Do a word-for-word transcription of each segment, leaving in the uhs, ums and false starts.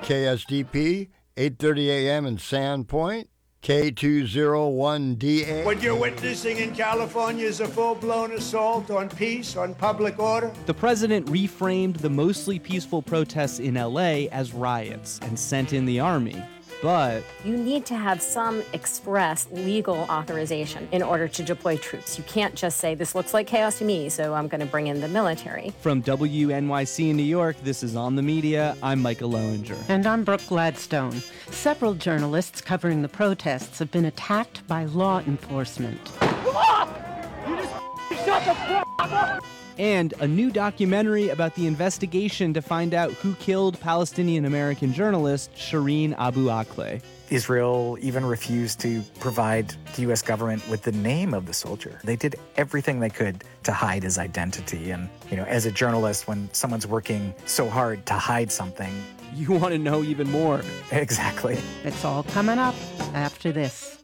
K S D P, eight thirty a.m. in Sandpoint, K two oh one D A. What you're witnessing in California is a full-blown assault on peace, on public order. The president reframed the mostly peaceful protests in L A as riots and sent in the army. But you need to have some express legal authorization in order to deploy troops. You can't just say, this looks like chaos to me, so I'm going to bring in the military. From W N Y C in New York, this is On the Media. I'm Micah Loewinger. And I'm Brooke Gladstone. Several journalists covering the protests have been attacked by law enforcement. You just shut the fuck up! And a new documentary about the investigation to find out who killed Palestinian-American journalist Shireen Abu Akleh. Israel even refused to provide the U S government with the name of the soldier. They did everything they could to hide his identity. And, you know, as a journalist, when someone's working so hard to hide something, you want to know even more. Exactly. It's all coming up after this.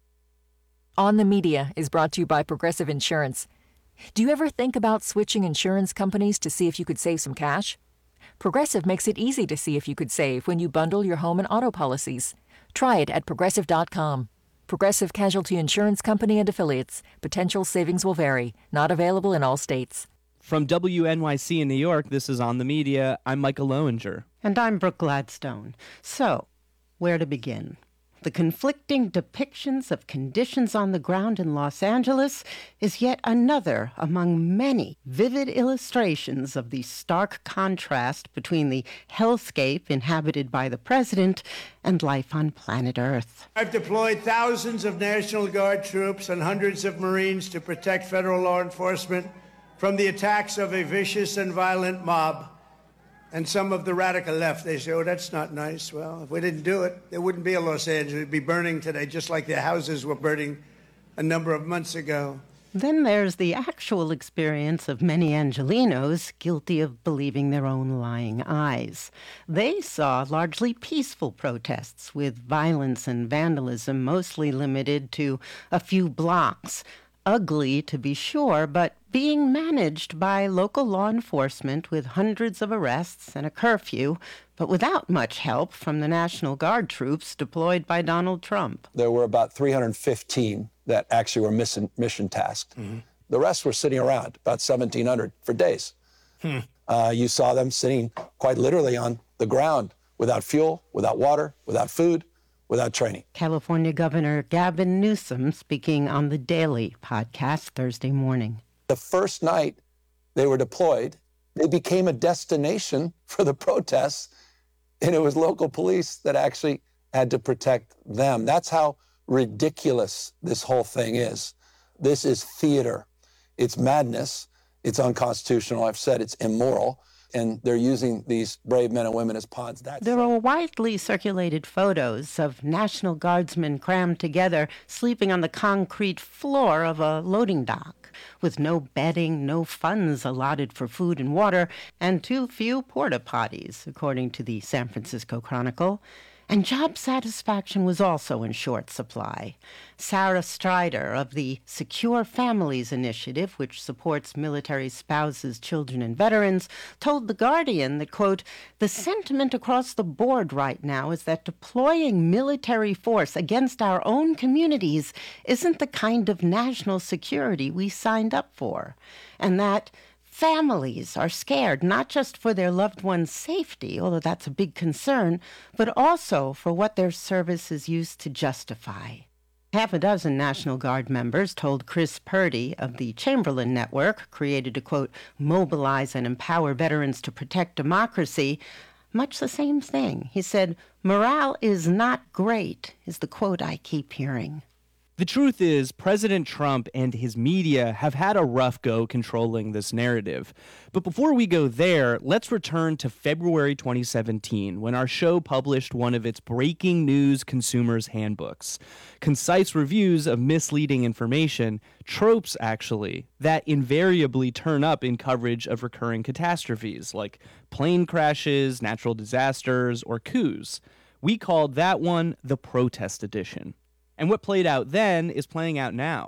On the Media is brought to you by Progressive Insurance. Do you ever think about switching insurance companies to see if you could save some cash? Progressive makes it easy to see if you could save when you bundle your home and auto policies. Try it at progressive dot com. Progressive Casualty Insurance Company and Affiliates. Potential savings will vary. Not available in all states. From W N Y C in New York, this is On the Media. I'm Micah Loewinger. And I'm Brooke Gladstone. So, where to begin? The conflicting depictions of conditions on the ground in Los Angeles is yet another among many vivid illustrations of the stark contrast between the hellscape inhabited by the president and life on planet Earth. I've deployed thousands of National Guard troops and hundreds of Marines to protect federal law enforcement from the attacks of a vicious and violent mob. And some of the radical left, they say, oh, that's not nice. Well, if we didn't do it, there wouldn't be a Los Angeles. It would be burning today, just like their houses were burning a number of months ago. Then there's the actual experience of many Angelenos guilty of believing their own lying eyes. They saw largely peaceful protests with violence and vandalism mostly limited to a few blocks. Ugly, to be sure, but being managed by local law enforcement with hundreds of arrests and a curfew, but without much help from the National Guard troops deployed by Donald Trump. There were about three hundred fifteen that actually were mission, mission tasked. Mm-hmm. The rest were sitting around, about seventeen hundred for days. Hmm. Uh, you saw them sitting quite literally on the ground without fuel, without water, without food, without training. California Governor Gavin Newsom speaking on The Daily podcast Thursday morning. The first night they were deployed, they became a destination for the protests, and it was local police that actually had to protect them. That's how ridiculous this whole thing is. This is theater. It's madness. It's unconstitutional. I've said it's immoral. And they're using these brave men and women as pawns. That's there are widely circulated photos of National Guardsmen crammed together, sleeping on the concrete floor of a loading dock, with no bedding, no funds allotted for food and water, and too few porta potties, according to the San Francisco Chronicle. And job satisfaction was also in short supply. Sarah Strider of the Secure Families Initiative, which supports military spouses, children, and veterans, told The Guardian that, quote, the sentiment across the board right now is that deploying military force against our own communities isn't the kind of national security we signed up for, and that families are scared not just for their loved ones' safety, although that's a big concern, but also for what their service is used to justify. Half a dozen National Guard members told Chris Purdy of the Chamberlain Network, created to, quote, mobilize and empower veterans to protect democracy, much the same thing. He said, morale is not great, is the quote I keep hearing. The truth is, President Trump and his media have had a rough go controlling this narrative. But before we go there, let's return to February twenty seventeen, when our show published one of its breaking news consumers' handbooks. Concise reviews of misleading information, tropes actually, that invariably turn up in coverage of recurring catastrophes like plane crashes, natural disasters, or coups. We called that one the Protest Edition. And what played out then is playing out now.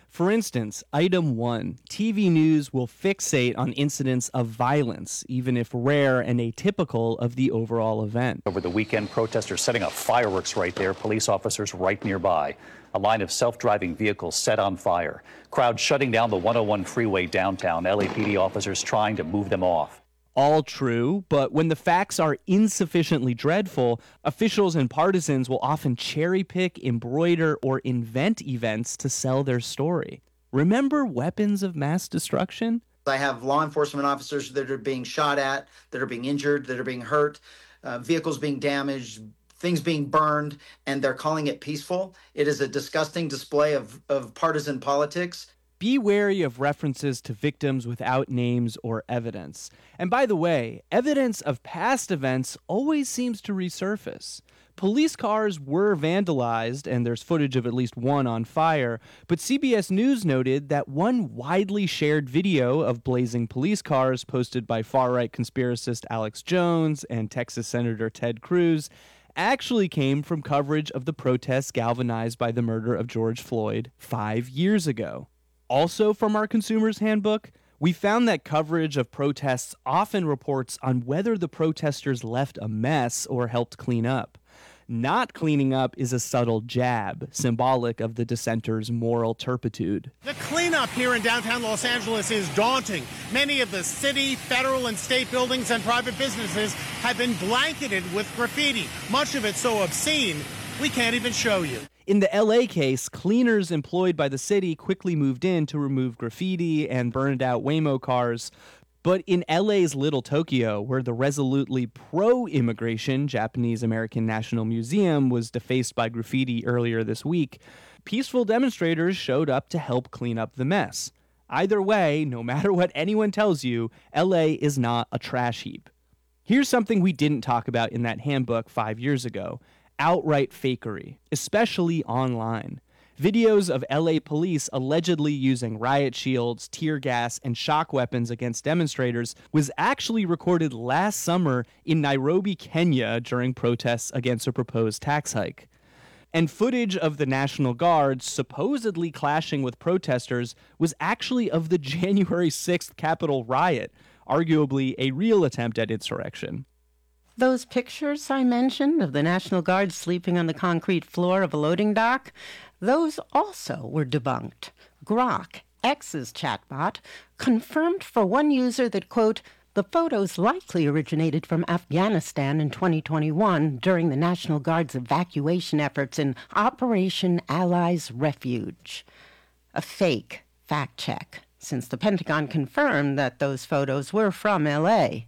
For instance, item one, T V news will fixate on incidents of violence, even if rare and atypical of the overall event. Over the weekend, protesters setting up fireworks right there, police officers right nearby. A line of self-driving vehicles set on fire. Crowds shutting down the one oh one freeway downtown, L A P D officers trying to move them off. All true, but when the facts are insufficiently dreadful, officials and partisans will often cherry-pick, embroider, or invent events to sell their story. Remember weapons of mass destruction? I have law enforcement officers that are being shot at, that are being injured, that are being hurt, uh, vehicles being damaged, things being burned, and they're calling it peaceful. It is a disgusting display of, of partisan politics. Be wary of references to victims without names or evidence. And by the way, evidence of past events always seems to resurface. Police cars were vandalized, and there's footage of at least one on fire, but C B S News noted that one widely shared video of blazing police cars posted by far-right conspiracist Alex Jones and Texas Senator Ted Cruz actually came from coverage of the protests galvanized by the murder of George Floyd five years ago. Also from our Consumer's Handbook, we found that coverage of protests often reports on whether the protesters left a mess or helped clean up. Not cleaning up is a subtle jab, symbolic of the dissenters' moral turpitude. The cleanup here in downtown Los Angeles is daunting. Many of the city, federal, and state buildings and private businesses have been blanketed with graffiti, much of it so obscene we can't even show you. In the L A case, cleaners employed by the city quickly moved in to remove graffiti and burned out Waymo cars. But in L A's Little Tokyo, where the resolutely pro-immigration Japanese American National Museum was defaced by graffiti earlier this week, peaceful demonstrators showed up to help clean up the mess. Either way, no matter what anyone tells you, L A is not a trash heap. Here's something we didn't talk about in that handbook five years ago: outright fakery, especially online. Videos of L A police allegedly using riot shields, tear gas, and shock weapons against demonstrators was actually recorded last summer in Nairobi, Kenya, during protests against a proposed tax hike. And footage of the National Guard supposedly clashing with protesters was actually of the January sixth Capitol riot, arguably a real attempt at insurrection. Those pictures I mentioned of the National Guard sleeping on the concrete floor of a loading dock, those also were debunked. Grok, X's chatbot, confirmed for one user that, quote, the photos likely originated from Afghanistan in twenty twenty-one during the National Guard's evacuation efforts in Operation Allies Refuge. A fake fact check, since the Pentagon confirmed that those photos were from L A.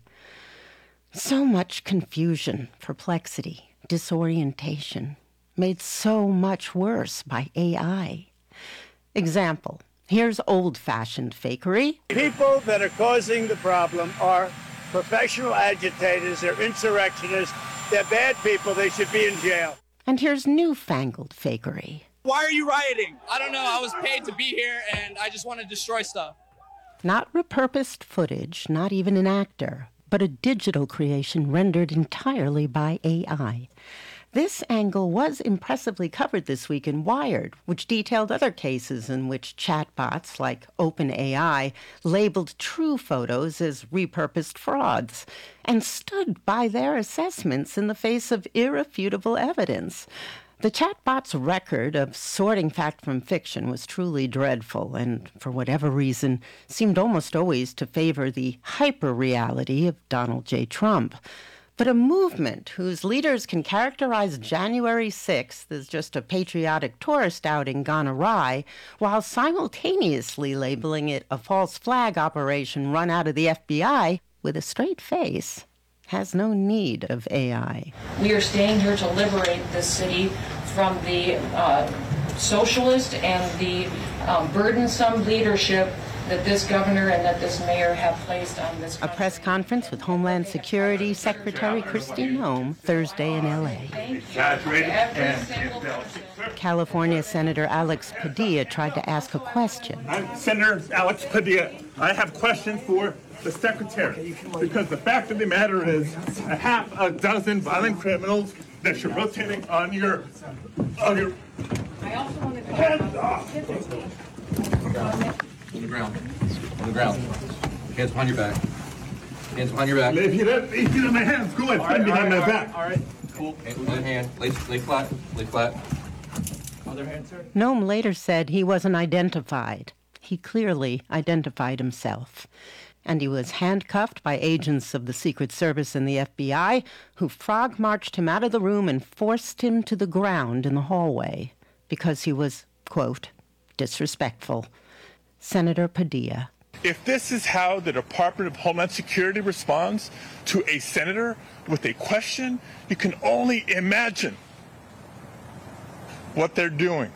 So much confusion, perplexity, disorientation, made so much worse by A I. Example, here's old-fashioned fakery. People that are causing the problem are professional agitators, they're insurrectionists, they're bad people, they should be in jail. And here's newfangled fakery. Why are you rioting? I don't know, I was paid to be here and I just want to destroy stuff. Not repurposed footage, not even an actor, but a digital creation rendered entirely by A I. This angle was impressively covered this week in Wired, which detailed other cases in which chatbots like OpenAI labeled true photos as repurposed frauds and stood by their assessments in the face of irrefutable evidence. The chatbot's record of sorting fact from fiction was truly dreadful and, for whatever reason, seemed almost always to favor the hyper-reality of Donald J. Trump. But a movement whose leaders can characterize January sixth as just a patriotic tourist outing gone awry, while simultaneously labeling it a false flag operation run out of the F B I with a straight face, has no need of A I. We are staying here to liberate this city from the uh, socialist and the um, burdensome leadership that this governor and that this mayor have placed on this country. A press conference with Homeland Security Secretary Kristi Noem Thursday in L A. California Senator Alex Padilla tried to ask a question. I'm Senator Alex Padilla. I have questions for the secretary, because the fact of the matter is a half a dozen violent criminals that you're rotating on your, on your, I also want to hands off. On the ground. On the ground. Hands behind your back. Hands behind your back. If you don't, if you don't my hands, go ahead, stand behind my back. All right, cool. Other hand, lay, lay flat, lay flat. Other hand, sir. Noam later said he wasn't identified. He clearly identified himself. And he was handcuffed by agents of the Secret Service and the F B I, who frog-marched him out of the room and forced him to the ground in the hallway because he was, quote, disrespectful. Senator Padilla. If this is how the Department of Homeland Security responds to a senator with a question, you can only imagine what they're doing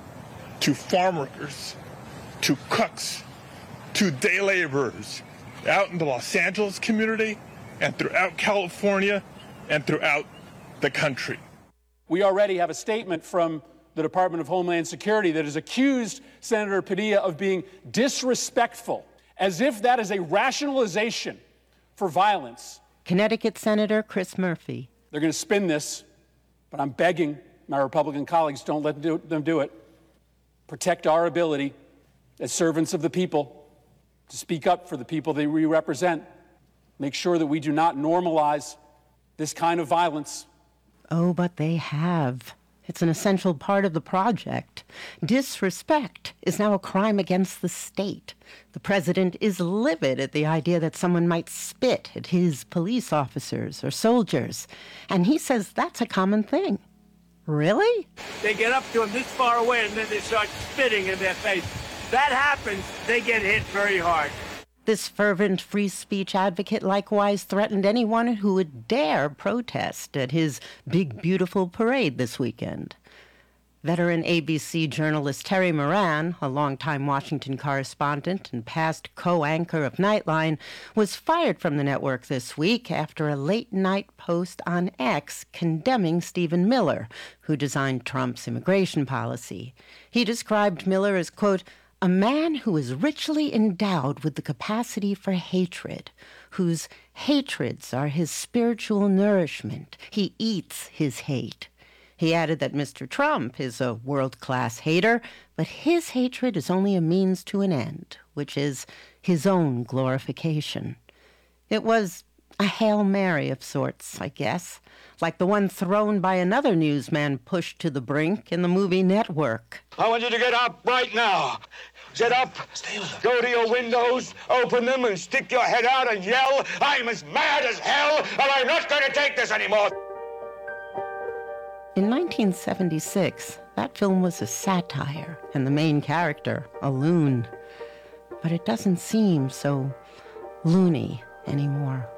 to farm workers, to cooks, to day laborers out in the Los Angeles community and throughout California and throughout the country. We already have a statement from the Department of Homeland Security that has accused Senator Padilla of being disrespectful, as if that is a rationalization for violence. Connecticut Senator Chris Murphy. They're going to spin this, but I'm begging my Republican colleagues, don't let them do, them do it. Protect our ability as servants of the people to speak up for the people that we represent. Make sure that we do not normalize this kind of violence. Oh, but they have. It's an essential part of the project. Disrespect is now a crime against the state. The president is livid at the idea that someone might spit at his police officers or soldiers. And he says that's a common thing. Really? They get up to him this far away and then they start spitting in their face. That happens, they get hit very hard. This fervent free speech advocate likewise threatened anyone who would dare protest at his big, beautiful parade this weekend. Veteran A B C journalist Terry Moran, a longtime Washington correspondent and past co-anchor of Nightline, was fired from the network this week after a late-night post on X condemning Stephen Miller, who designed Trump's immigration policy. He described Miller as, quote, a man who is richly endowed with the capacity for hatred, whose hatreds are his spiritual nourishment. He eats his hate. He added that Mister Trump is a world-class hater, but his hatred is only a means to an end, which is his own glorification. It was a Hail Mary of sorts, I guess, like the one thrown by another newsman pushed to the brink in the movie Network. I want you to get up right now. Get up, go to your windows, open them, and stick your head out and yell, I'm as mad as hell, and I'm not going to take this anymore. In nineteen seventy-six, that film was a satire, and the main character, a loon. But it doesn't seem so loony anymore.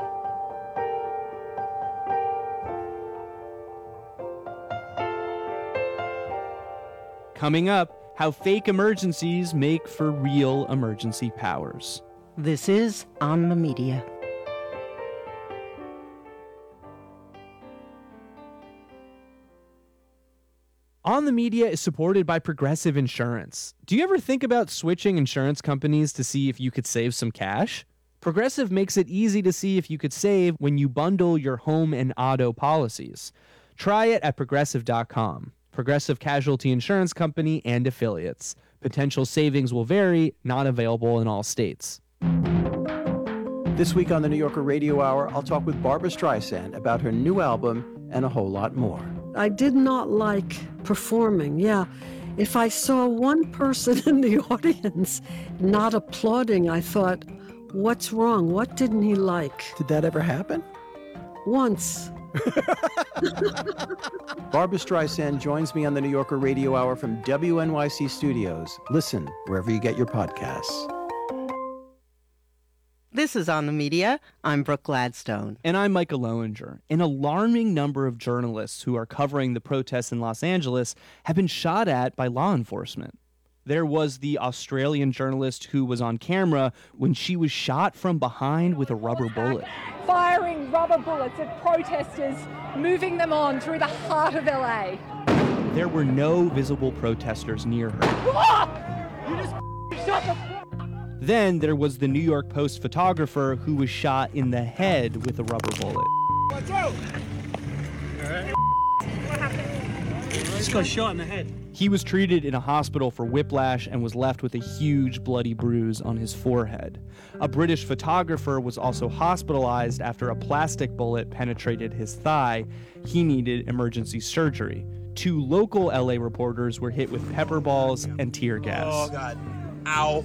Coming up, how fake emergencies make for real emergency powers. This is On the Media. On the Media is supported by Progressive Insurance. Do you ever think about switching insurance companies to see if you could save some cash? Progressive makes it easy to see if you could save when you bundle your home and auto policies. Try it at progressive dot com. Progressive Casualty Insurance Company and affiliates. Potential savings will vary, not available in all states. This week on the New Yorker Radio Hour, I'll talk with Barbra Streisand about her new album and a whole lot more. I did not like performing, yeah. If I saw one person in the audience not applauding, I thought, what's wrong? What didn't he like? Did that ever happen? Once. Barbra Streisand joins me on the New Yorker Radio Hour from W N Y C Studios. Listen wherever you get your podcasts. This is On the Media. I'm Brooke Gladstone. And I'm Michael Lowinger. An alarming number of journalists who are covering the protests in Los Angeles have been shot at by law enforcement. There was the Australian journalist who was on camera when she was shot from behind with a rubber bullet. Firing rubber bullets at protesters, moving them on through the heart of L A. There were no visible protesters near her. Ah! You just shut the f- Then there was the New York Post photographer who was shot in the head with a rubber bullet. Watch out! All right. What happened? Just got shot in the head. He was treated in a hospital for whiplash and was left with a huge bloody bruise on his forehead. A British photographer was also hospitalized after a plastic bullet penetrated his thigh. He needed emergency surgery. Two local L A reporters were hit with pepper balls and tear gas. Oh, God. Ow.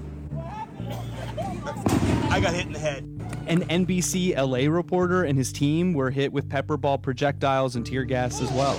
I got hit in the head. An N B C L A reporter and his team were hit with pepper ball projectiles and tear gas as well.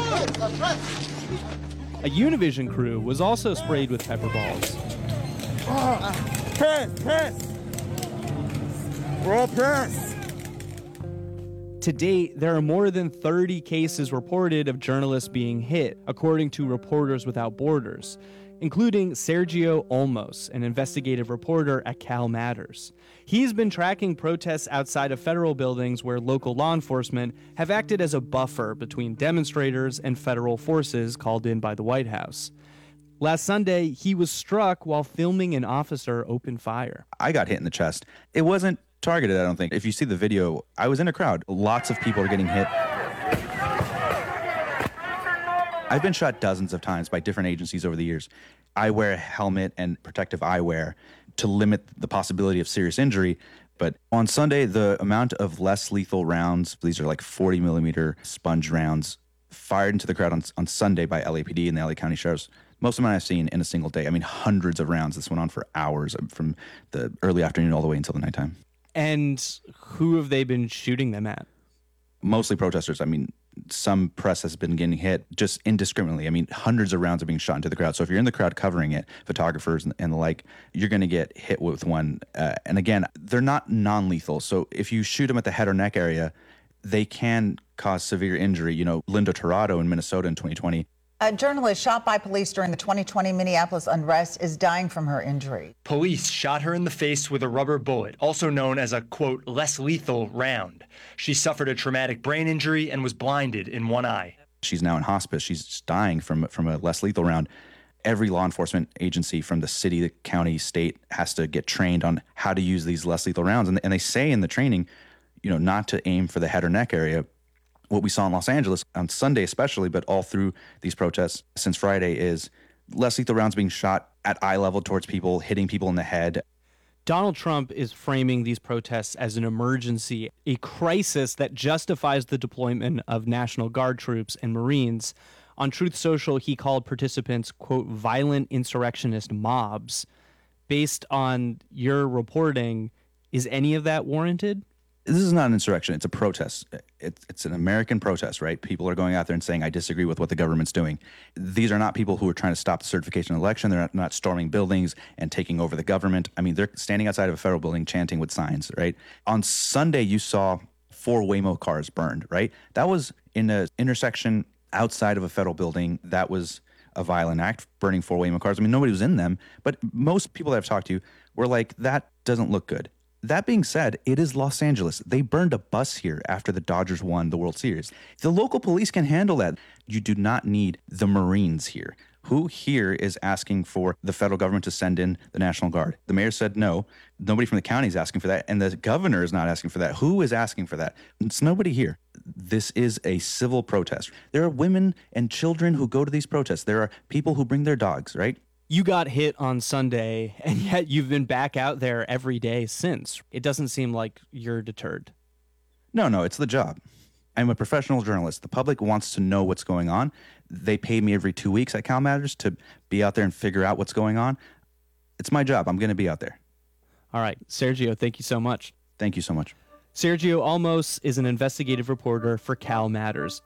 A Univision crew was also sprayed with pepper balls. Oh, piss, piss. We're all pissed. To date, there are more than thirty cases reported of journalists being hit, according to Reporters Without Borders, including Sergio Olmos, an investigative reporter at Cal Matters. He's been tracking protests outside of federal buildings where local law enforcement have acted as a buffer between demonstrators and federal forces called in by the White House. Last Sunday, he was struck while filming an officer open fire. I got hit in the chest. It wasn't targeted, I don't think. If you see the video, I was in a crowd. Lots of people are getting hit. I've been shot dozens of times by different agencies over the years. I wear a helmet and protective eyewear to limit the possibility of serious injury. But on Sunday, the amount of less lethal rounds, these are like forty millimeter sponge rounds, fired into the crowd on, on Sunday by L A P D and the L A County Sheriffs, most of them I've seen in a single day. I mean, hundreds of rounds. This went on for hours from the early afternoon all the way until the nighttime. And who have they been shooting them at? Mostly protesters. I mean, some press has been getting hit just indiscriminately. I mean, hundreds of rounds are being shot into the crowd. So if you're in the crowd covering it, photographers and, and the like, you're going to get hit with one. Uh, and again, they're not non-lethal. So if you shoot them at the head or neck area, they can cause severe injury. You know, Linda Tirado in Minnesota in twenty twenty. A journalist shot by police during the twenty twenty Minneapolis unrest is dying from her injury. Police shot her in the face with a rubber bullet, also known as a, quote, less lethal round. She suffered a traumatic brain injury and was blinded in one eye. She's now in hospice. She's dying from, from a less lethal round. Every law enforcement agency from the city, the county, state has to get trained on how to use these less lethal rounds. And, and they say in the training, you know, not to aim for the head or neck area. What we saw in Los Angeles on Sunday especially, but all through these protests since Friday, is less lethal rounds being shot at eye level towards people, hitting people in the head. Donald Trump is framing these protests as an emergency, a crisis that justifies the deployment of National Guard troops and Marines. On Truth Social, he called participants, quote, violent insurrectionist mobs. Based on your reporting, is any of that warranted? This is not an insurrection. It's a protest. It's, it's an American protest, right? People are going out there and saying, I disagree with what the government's doing. These are not people who are trying to stop the certification of the election. They're not, not storming buildings and taking over the government. I mean, they're standing outside of a federal building chanting with signs, right? On Sunday, you saw four Waymo cars burned, right? That was in an intersection outside of a federal building. That was a violent act, burning four Waymo cars. I mean, nobody was in them, but most people that I've talked to were like, that doesn't look good. That being said, it is Los Angeles. They burned a bus here after the Dodgers won the World Series. The local police can handle that. You do not need the Marines here. Who here is asking for the federal government to send in the National Guard? The mayor said no. Nobody from the county is asking for that. And the governor is not asking for that. Who is asking for that? It's nobody here. This is a civil protest. There are women and children who go to these protests. There are people who bring their dogs, right? You got hit on Sunday, and yet you've been back out there every day since. It doesn't seem like you're deterred. No, no, it's the job. I'm a professional journalist. The public wants to know what's going on. They pay me every two weeks at Cal Matters to be out there and figure out what's going on. It's my job. I'm going to be out there. All right. Sergio, thank you so much. Thank you so much. Sergio Olmos is an investigative reporter for Cal Matters.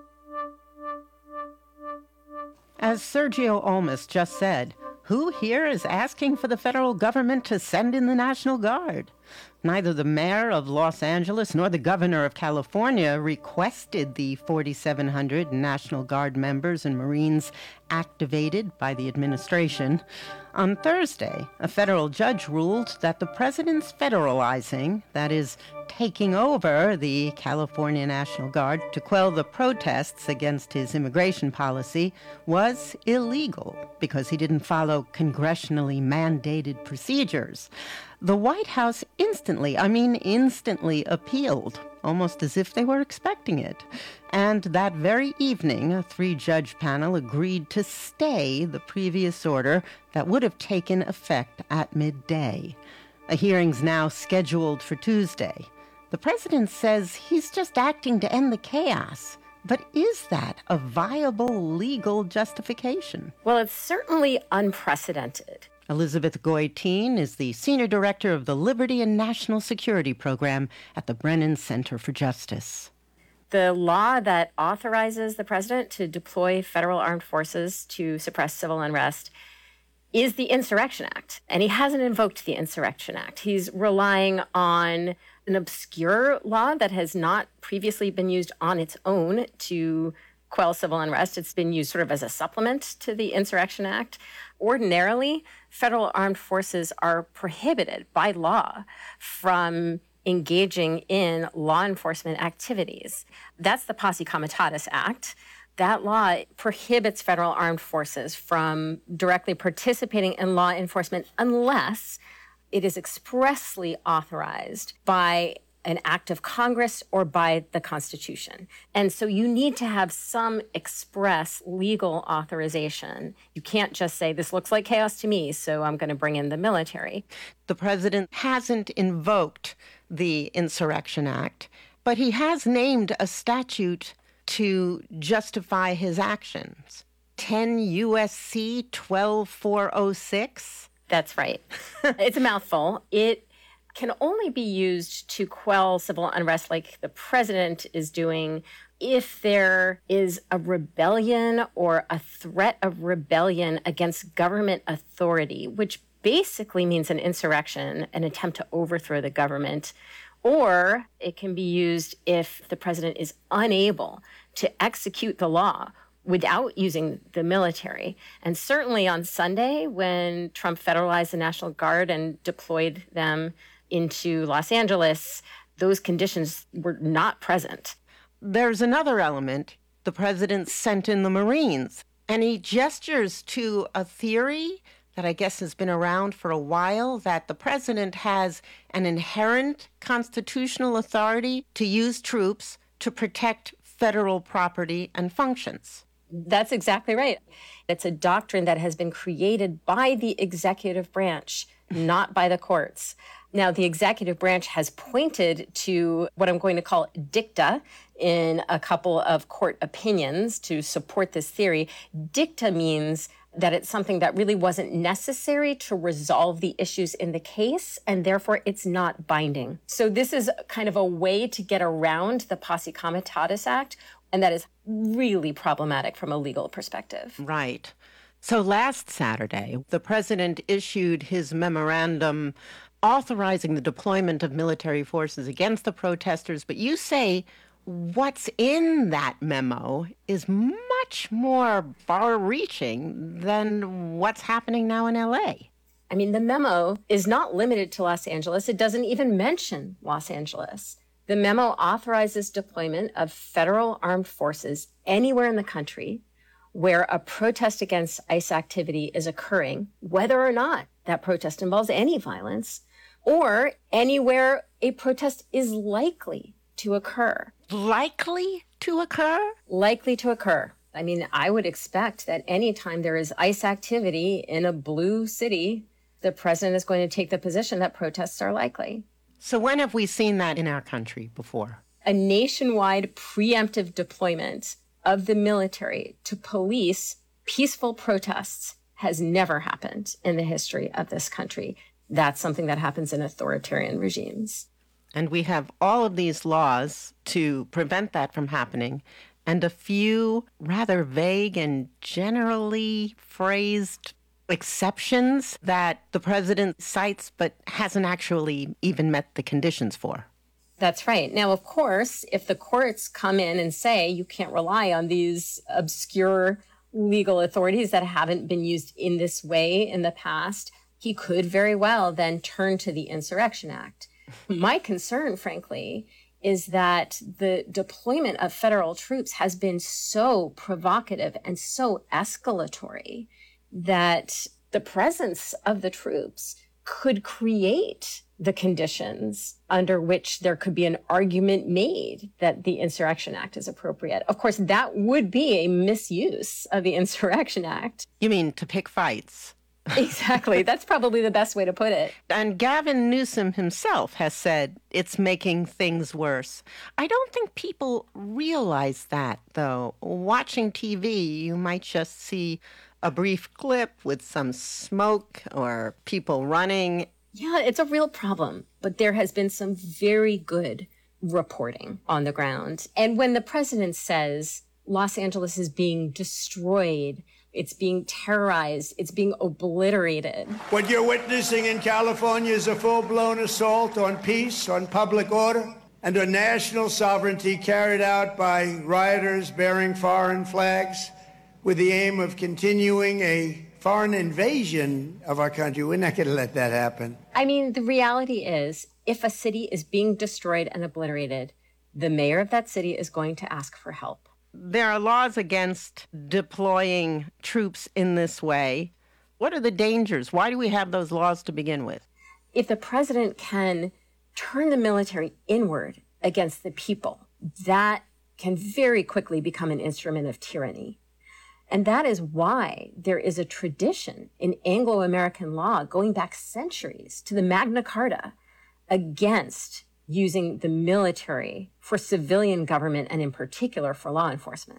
As Sergio Olmos just said, who here is asking for the federal government to send in the National Guard? Neither the mayor of Los Angeles nor the governor of California requested the forty-seven hundred National Guard members and Marines activated by the administration. On Thursday, a federal judge ruled that the president's federalizing, that is, taking over the California National Guard to quell the protests against his immigration policy, was illegal because he didn't follow congressionally mandated procedures. The White House instantly, I mean instantly appealed, almost as if they were expecting it. And that very evening, a three-judge panel agreed to stay the previous order that would have taken effect at midday. A hearing's now scheduled for Tuesday. The president says he's just acting to end the chaos. But is that a viable legal justification? Well, it's certainly unprecedented. Elizabeth Goitein is the Senior Director of the Liberty and National Security Program at the Brennan Center for Justice. The law that authorizes the president to deploy federal armed forces to suppress civil unrest is the Insurrection Act. And he hasn't invoked the Insurrection Act. He's relying on an obscure law that has not previously been used on its own to quell civil unrest. It's been used sort of as a supplement to the Insurrection Act. Ordinarily, federal armed forces are prohibited by law from engaging in law enforcement activities. That's the Posse Comitatus Act. That law prohibits federal armed forces from directly participating in law enforcement unless it is expressly authorized by an act of Congress or by the Constitution. And so you need to have some express legal authorization. You can't just say, this looks like chaos to me, so I'm going to bring in the military. The president hasn't invoked the Insurrection Act, but he has named a statute to justify his actions. ten U S C twelve four oh six. That's right. It's a mouthful. It can only be used to quell civil unrest like the president is doing if there is a rebellion or a threat of rebellion against government authority, which basically means an insurrection, an attempt to overthrow the government. Or it can be used if the president is unable to execute the law without using the military. And certainly on Sunday, when Trump federalized the National Guard and deployed them into Los Angeles, those conditions were not present. There's another element. The president sent in the Marines, and he gestures to a theory that I guess has been around for a while, that the president has an inherent constitutional authority to use troops to protect federal property and functions. That's exactly right. It's a doctrine that has been created by the executive branch, not by the courts. Now, the executive branch has pointed to what I'm going to call dicta in a couple of court opinions to support this theory. Dicta means that it's something that really wasn't necessary to resolve the issues in the case, and therefore it's not binding. So this is kind of a way to get around the Posse Comitatus Act, and that is really problematic from a legal perspective. Right. So last Saturday, the president issued his memorandum authorizing the deployment of military forces against the protesters, but you say what's in that memo is much more far-reaching than what's happening now in L A. I mean, the memo is not limited to Los Angeles. It doesn't even mention Los Angeles. The memo authorizes deployment of federal armed forces anywhere in the country where a protest against ICE activity is occurring, whether or not that protest involves any violence, or anywhere a protest is likely to occur. Likely to occur? Likely to occur. I mean, I would expect that anytime there is ICE activity in a blue city, the president is going to take the position that protests are likely. So when have we seen that in our country before? A nationwide preemptive deployment of the military to police peaceful protests has never happened in the history of this country. That's something that happens in authoritarian regimes. And we have all of these laws to prevent that from happening, and a few rather vague and generally phrased exceptions that the president cites but hasn't actually even met the conditions for. That's right. Now, of course, if the courts come in and say you can't rely on these obscure legal authorities that haven't been used in this way in the past, he could very well then turn to the Insurrection Act. My concern, frankly, is that the deployment of federal troops has been so provocative and so escalatory that the presence of the troops could create the conditions under which there could be an argument made that the Insurrection Act is appropriate. Of course, that would be a misuse of the Insurrection Act. You mean to pick fights? Exactly. That's probably the best way to put it. And Gavin Newsom himself has said it's making things worse. I don't think people realize that, though. Watching T V, you might just see a brief clip with some smoke or people running. Yeah, it's a real problem. But there has been some very good reporting on the ground. And when the president says Los Angeles is being destroyed, it's being terrorized, it's being obliterated. What you're witnessing in California is a full-blown assault on peace, on public order, and on national sovereignty carried out by rioters bearing foreign flags with the aim of continuing a foreign invasion of our country. We're not going to let that happen. I mean, the reality is, if a city is being destroyed and obliterated, the mayor of that city is going to ask for help. There are laws against deploying troops in this way. What are the dangers? Why do we have those laws to begin with? If the president can turn the military inward against the people, that can very quickly become an instrument of tyranny. And that is why there is a tradition in Anglo-American law going back centuries to the Magna Carta against using the military for civilian government and in particular for law enforcement.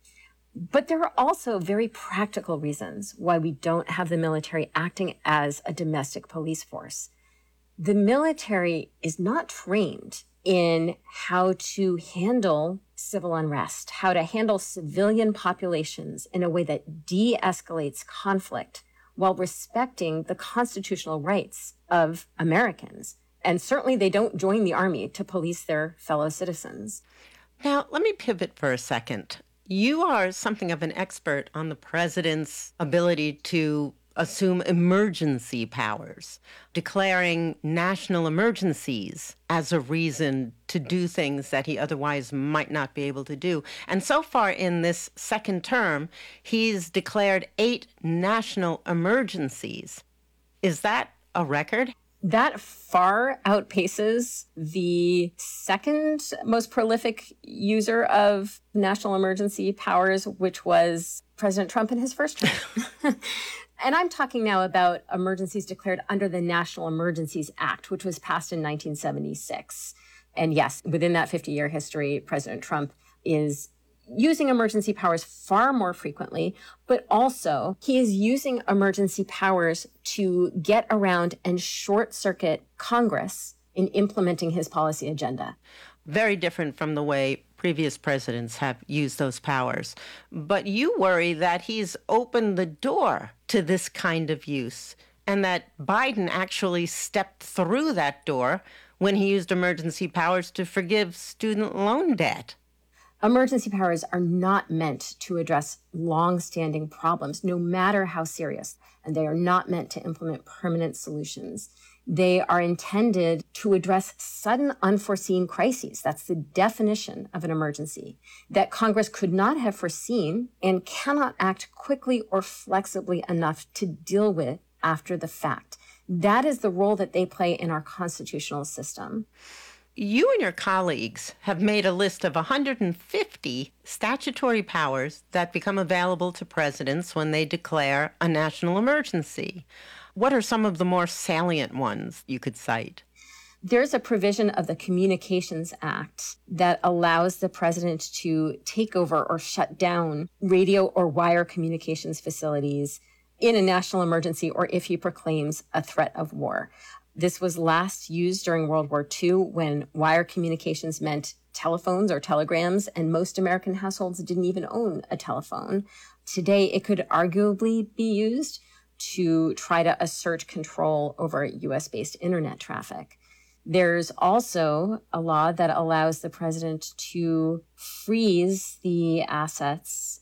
But there are also very practical reasons why we don't have the military acting as a domestic police force. The military is not trained in how to handle civil unrest, how to handle civilian populations in a way that de-escalates conflict while respecting the constitutional rights of Americans. And certainly they don't join the army to police their fellow citizens. Now, let me pivot for a second. You are something of an expert on the president's ability to assume emergency powers, declaring national emergencies as a reason to do things that he otherwise might not be able to do. And so far in this second term, he's declared eight national emergencies. Is that a record? That far outpaces the second most prolific user of national emergency powers, which was President Trump in his first term. And I'm talking now about emergencies declared under the National Emergencies Act, which was passed in nineteen seventy-six. And yes, within that fifty-year history, President Trump is using emergency powers far more frequently, but also he is using emergency powers to get around and short-circuit Congress in implementing his policy agenda. Very different from the way previous presidents have used those powers. But you worry that he's opened the door to this kind of use and that Biden actually stepped through that door when he used emergency powers to forgive student loan debt. Emergency powers are not meant to address long-standing problems, no matter how serious, and they are not meant to implement permanent solutions. They are intended to address sudden unforeseen crises. That's the definition of an emergency that Congress could not have foreseen and cannot act quickly or flexibly enough to deal with after the fact. That is the role that they play in our constitutional system. You and your colleagues have made a list of one hundred fifty statutory powers that become available to presidents when they declare a national emergency. What are some of the more salient ones you could cite? There's a provision of the Communications Act that allows the president to take over or shut down radio or wire communications facilities in a national emergency or if he proclaims a threat of war. This was last used during World War Two when wire communications meant telephones or telegrams, and most American households didn't even own a telephone. Today, it could arguably be used to try to assert control over U S-based internet traffic. There's also a law that allows the president to freeze the assets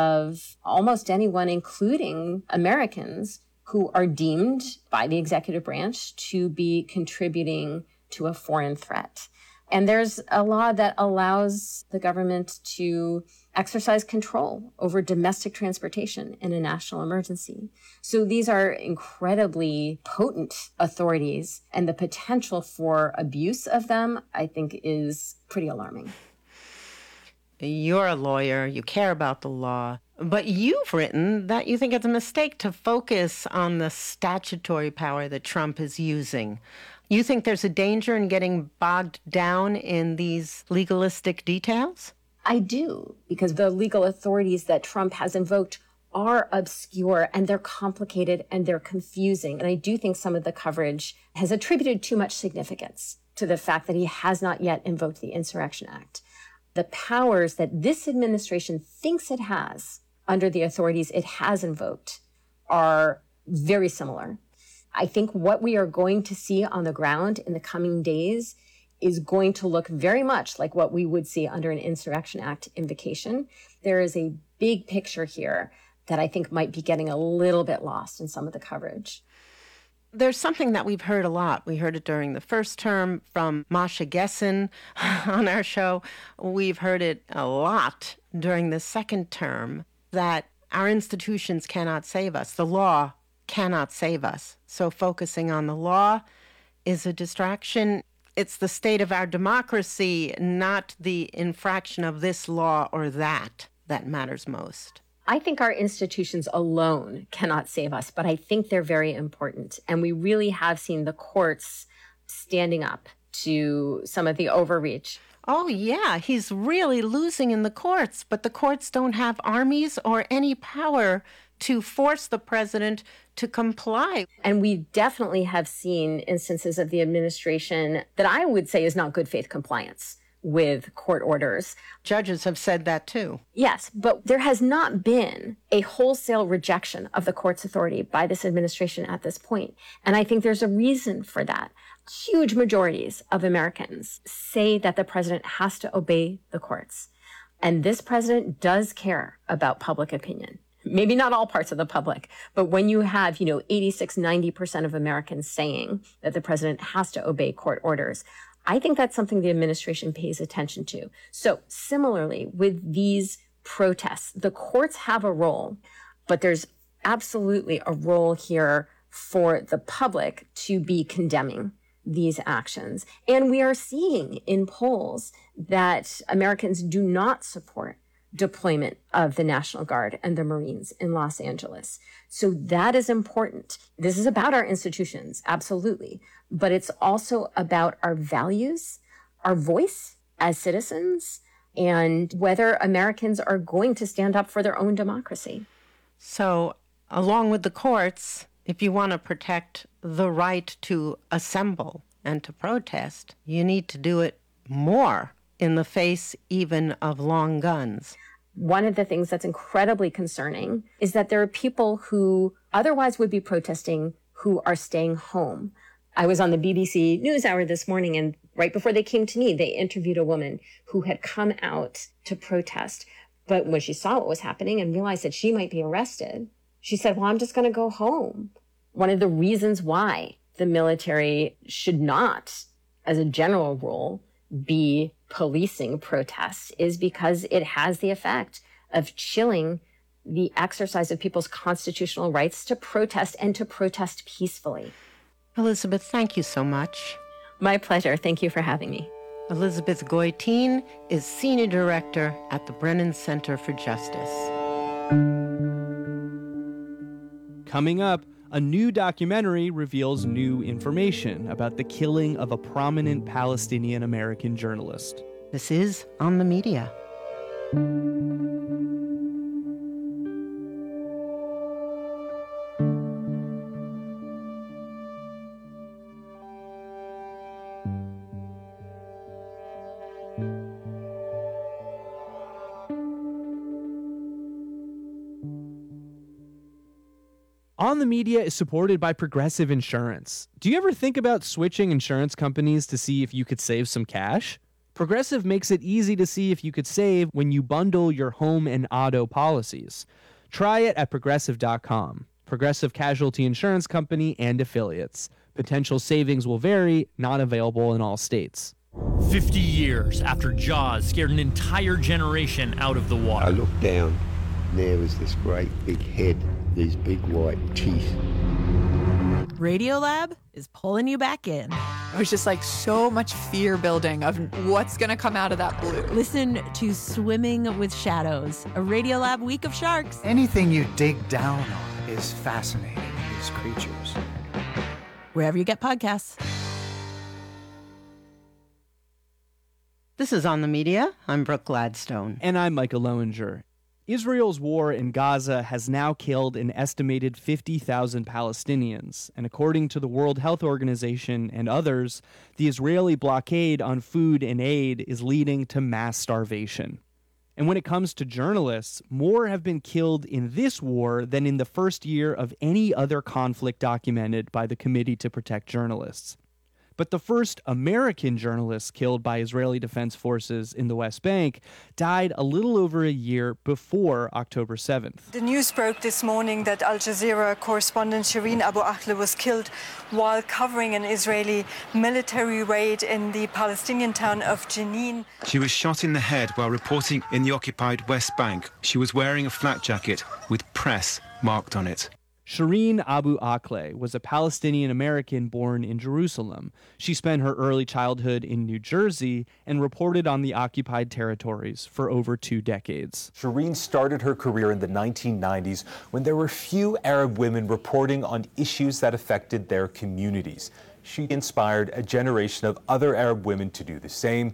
of almost anyone, including Americans, who are deemed by the executive branch to be contributing to a foreign threat. And there's a law that allows the government to exercise control over domestic transportation in a national emergency. So these are incredibly potent authorities, and the potential for abuse of them, I think, is pretty alarming. You're a lawyer, you care about the law, but you've written that you think it's a mistake to focus on the statutory power that Trump is using. You think there's a danger in getting bogged down in these legalistic details? I do, because the legal authorities that Trump has invoked are obscure and they're complicated and they're confusing. And I do think some of the coverage has attributed too much significance to the fact that he has not yet invoked the Insurrection Act. The powers that this administration thinks it has under the authorities it has invoked are very similar. I think what we are going to see on the ground in the coming days is going to look very much like what we would see under an Insurrection Act invocation. There is a big picture here that I think might be getting a little bit lost in some of the coverage. There's something that we've heard a lot. We heard it during the first term from Masha Gessen on our show. We've heard it a lot during the second term, that our institutions cannot save us. The law cannot save us. So focusing on the law is a distraction. It's the state of our democracy, not the infraction of this law or that, that matters most. I think our institutions alone cannot save us, but I think they're very important. And we really have seen the courts standing up to some of the overreach. Oh, yeah, he's really losing in the courts, but the courts don't have armies or any power to force the president to comply. And we definitely have seen instances of the administration that I would say is not good faith compliance with court orders. Judges have said that too. Yes, but there has not been a wholesale rejection of the court's authority by this administration at this point. And I think there's a reason for that. Huge majorities of Americans say that the president has to obey the courts. And this president does care about public opinion. Maybe not all parts of the public, but when you have, you know, eighty-six, ninety percent of Americans saying that the president has to obey court orders, I think that's something the administration pays attention to. So similarly, with these protests, the courts have a role, but there's absolutely a role here for the public to be condemning these actions. And we are seeing in polls that Americans do not support deployment of the National Guard and the Marines in Los Angeles. So that is important. This is about our institutions, absolutely. But it's also about our values, our voice as citizens, and whether Americans are going to stand up for their own democracy. So, along with the courts, if you want to protect the right to assemble and to protest, you need to do it more in the face even of long guns. One of the things that's incredibly concerning is that there are people who otherwise would be protesting who are staying home. I was on the B B C NewsHour this morning, and right before they came to me, they interviewed a woman who had come out to protest. But when she saw what was happening and realized that she might be arrested, she said, well, I'm just going to go home. One of the reasons why the military should not, as a general rule, be policing protests is because it has the effect of chilling the exercise of people's constitutional rights to protest and to protest peacefully. Elizabeth, thank you so much. My pleasure. Thank you for having me. Elizabeth Goitein is Senior Director at the Brennan Center for Justice. Coming up, a new documentary reveals new information about the killing of a prominent Palestinian-American journalist. This is On the Media. On the Media is supported by Progressive Insurance. Do you ever think about switching insurance companies to see if you could save some cash? Progressive makes it easy to see if you could save when you bundle your home and auto policies. Try it at progressive dot com. Progressive Casualty Insurance Company and affiliates. Potential savings will vary, not available in all states. fifty years after Jaws scared an entire generation out of the water. I looked down, and there was this great big head, these big white teeth. Radiolab is pulling you back in. It was just like so much fear building of what's going to come out of that blue. Listen to Swimming with Shadows, a Radiolab week of sharks. Anything you dig down on is fascinating, these creatures. Wherever you get podcasts. This is On the Media. I'm Brooke Gladstone. And I'm Michael Lowinger. Israel's war in Gaza has now killed an estimated fifty thousand Palestinians, and according to the World Health Organization and others, the Israeli blockade on food and aid is leading to mass starvation. And when it comes to journalists, more have been killed in this war than in the first year of any other conflict documented by the Committee to Protect Journalists. But the first American journalists killed by Israeli Defense Forces in the West Bank died a little over a year before October seventh. The news broke this morning that Al Jazeera correspondent Shireen Abu Akleh was killed while covering an Israeli military raid in the Palestinian town of Jenin. She was shot in the head while reporting in the occupied West Bank. She was wearing a flak jacket with press marked on it. Shireen Abu Akleh was a Palestinian-American born in Jerusalem. She spent her early childhood in New Jersey and reported on the occupied territories for over two decades. Shireen started her career in the nineteen nineties when there were few Arab women reporting on issues that affected their communities. She inspired a generation of other Arab women to do the same.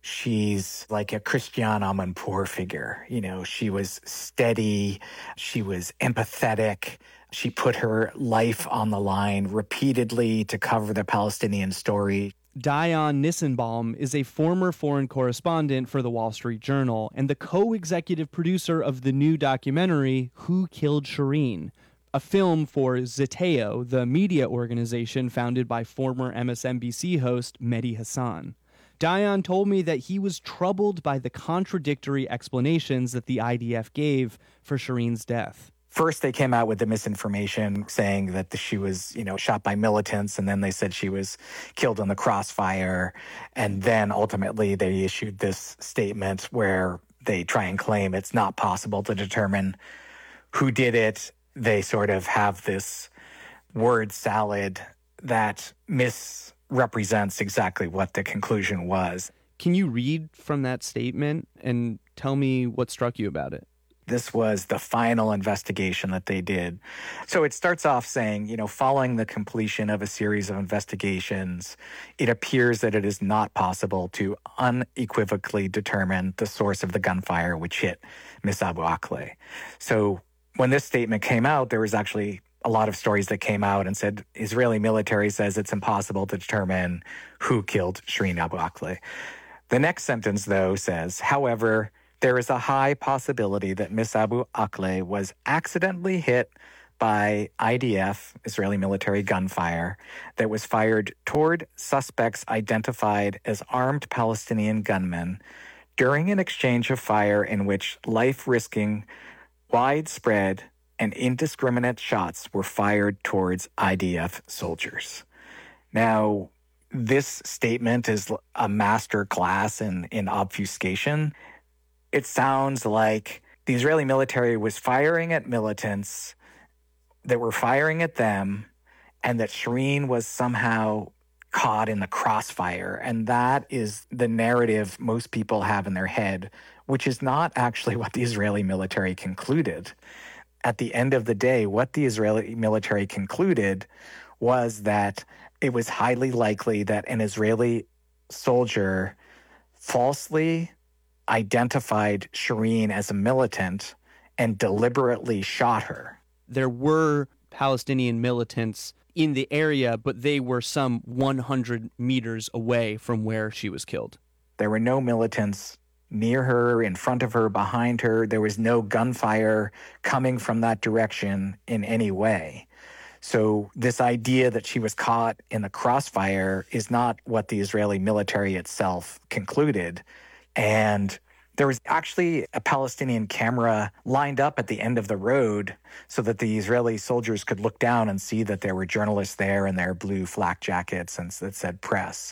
She's like a Christiane Amanpour figure. You know, she was steady, she was empathetic. She put her life on the line repeatedly to cover the Palestinian story. Dion Nissenbaum is a former foreign correspondent for the Wall Street Journal and the co-executive producer of the new documentary, Who Killed Shireen?, a film for Zeteo, the media organization founded by former M S N B C host Mehdi Hasan. Dion told me that he was troubled by the contradictory explanations that the I D F gave for Shireen's death. First, they came out with the misinformation saying that she was, you know, shot by militants, and then they said she was killed in the crossfire. And then ultimately they issued this statement where they try and claim it's not possible to determine who did it. They sort of have this word salad that misrepresents exactly what the conclusion was. Can you read from that statement and tell me what struck you about it? This was the final investigation that they did. So it starts off saying, you know, following the completion of a series of investigations, it appears that it is not possible to unequivocally determine the source of the gunfire which hit Miss Abu Akleh. So when this statement came out, there was actually a lot of stories that came out and said Israeli military says it's impossible to determine who killed Shireen Abu Akleh. The next sentence, though, says, however, there is a high possibility that Miss Abu Akleh was accidentally hit by I D F, Israeli military gunfire, that was fired toward suspects identified as armed Palestinian gunmen during an exchange of fire in which life-risking, widespread, and indiscriminate shots were fired towards I D F soldiers. Now, this statement is a master class in, in obfuscation. It sounds like the Israeli military was firing at militants that were firing at them, and that Shireen was somehow caught in the crossfire. And that is the narrative most people have in their head, which is not actually what the Israeli military concluded. At the end of the day, what the Israeli military concluded was that it was highly likely that an Israeli soldier falsely identified Shireen as a militant and deliberately shot her. There were Palestinian militants in the area, but they were some one hundred meters away from where she was killed. There were no militants near her, in front of her, behind her. There was no gunfire coming from that direction in any way. So this idea that she was caught in the crossfire is not what the Israeli military itself concluded. And there was actually a Palestinian camera lined up at the end of the road so that the Israeli soldiers could look down and see that there were journalists there in their blue flak jackets and that said press.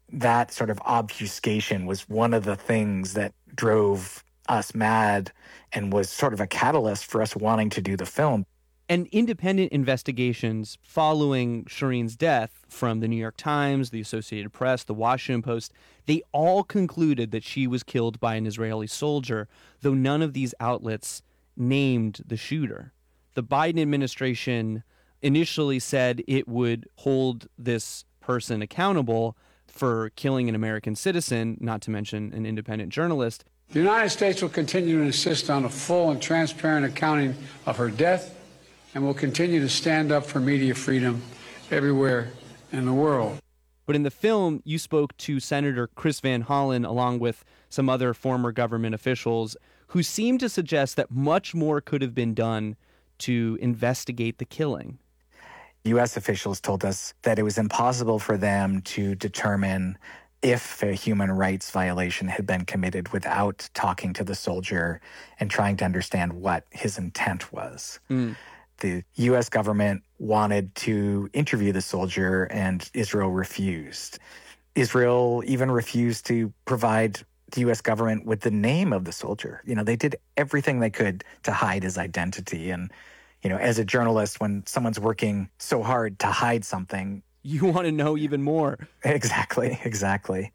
that sort of obfuscation was one of the things that drove us mad and was sort of a catalyst for us wanting to do the film. And independent investigations following Shireen's death from the New York Times, the Associated Press, the Washington Post, they all concluded that she was killed by an Israeli soldier, though none of these outlets named the shooter. The Biden administration initially said it would hold this person accountable for killing an American citizen, not to mention an independent journalist. The United States will continue to insist on a full and transparent accounting of her death, and will continue to stand up for media freedom everywhere in the world. But in the film, you spoke to Senator Chris Van Hollen along with some other former government officials who seemed to suggest that much more could have been done to investigate the killing. U S officials told us that it was impossible for them to determine if a human rights violation had been committed without talking to the soldier and trying to understand what his intent was. Mm. The U S government wanted to interview the soldier, and Israel refused. Israel even refused to provide the U S government with the name of the soldier. You know, they did everything they could to hide his identity. And, you know, as a journalist, when someone's working so hard to hide something, you want to know even more. Exactly, exactly.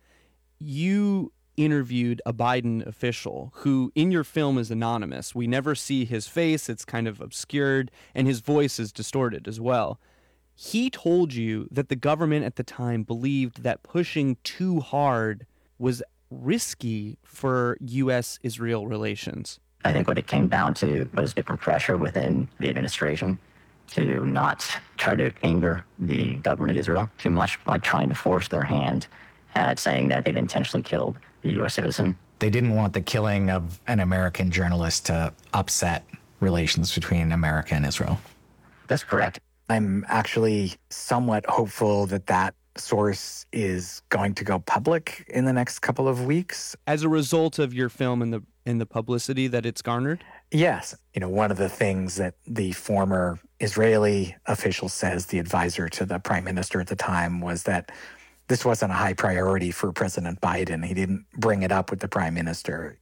You interviewed a Biden official who in your film is anonymous. We never see his face. It's kind of obscured, and his voice is distorted as well. He told you that the government at the time believed that pushing too hard was risky for U S Israel relations. I think what it came down to was different pressure within the administration to not try to anger the government of Israel too much by trying to force their hand at saying that they'd intentionally killed the U S citizen. They didn't want the killing of an American journalist to upset relations between America and Israel. That's correct. I'm actually somewhat hopeful that that source is going to go public in the next couple of weeks. As a result of your film and the and the publicity that it's garnered? Yes. You know, one of the things that the former Israeli official says, the advisor to the prime minister at the time, was that this wasn't a high priority for President Biden. He didn't bring it up with the prime minister.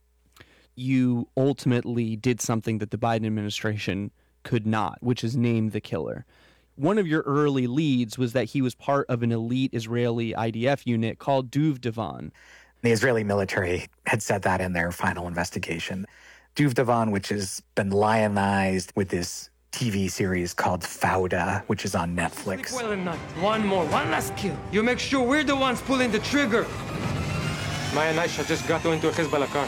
You ultimately did something that the Biden administration could not, which is name the killer. One of your early leads was that he was part of an elite Israeli I D F unit called Duvdevan. The Israeli military had said that in their final investigation. Duvdevan, which has been lionized with this T V series called Fauda, which is on Netflix. Well enough. One more, one last kill. You make sure we're the ones pulling the trigger. Maya and Aisha just got into a Hezbollah car.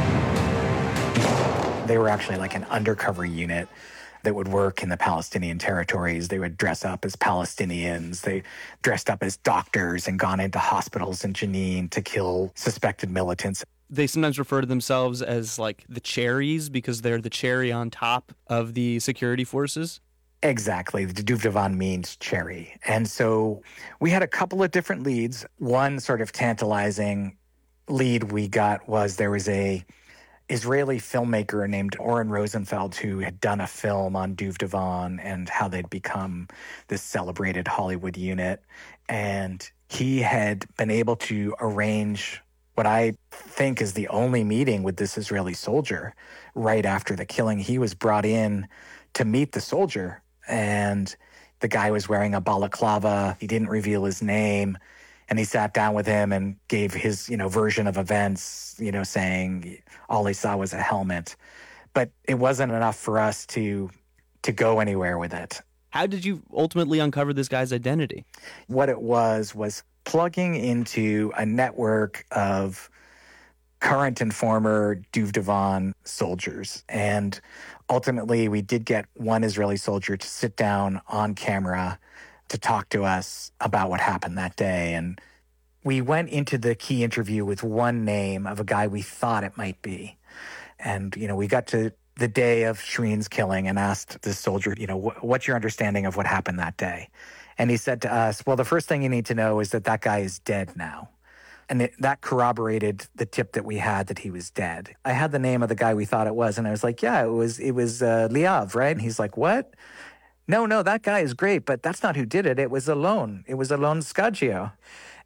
They were actually like an undercover unit that would work in the Palestinian territories. They would dress up as Palestinians. They dressed up as doctors and gone into hospitals in Jenin to kill suspected militants. They sometimes refer to themselves as like the cherries because they're the cherry on top of the security forces. Exactly. The Duvdevan means cherry. And so we had a couple of different leads. One sort of tantalizing lead we got was there was a Israeli filmmaker named Oren Rosenfeld who had done a film on Duvdevan and how they'd become this celebrated Hollywood unit. And he had been able to arrange what I think is the only meeting with this Israeli soldier right after the killing. He was brought in to meet the soldier, and the guy was wearing a balaclava. He didn't reveal his name. And he sat down with him and gave his, you know, version of events, you know, saying all he saw was a helmet. But it wasn't enough for us to to go anywhere with it. How did you ultimately uncover this guy's identity? What it was was plugging into a network of current and former Duvdevan soldiers. And ultimately, we did get one Israeli soldier to sit down on camera to talk to us about what happened that day. And we went into the key interview with one name of a guy we thought it might be. And, you know, we got to the day of Shireen's killing and asked this soldier, you know, wh- what's your understanding of what happened that day? And he said to us, well, the first thing you need to know is that that guy is dead now. And it, that corroborated the tip that we had that he was dead. I had the name of the guy we thought it was, and I was like, yeah, it was, it was uh, Liav, right? And he's like, what? No, no, that guy is great, but that's not who did it. It was Alon. It was Alon Scaggio.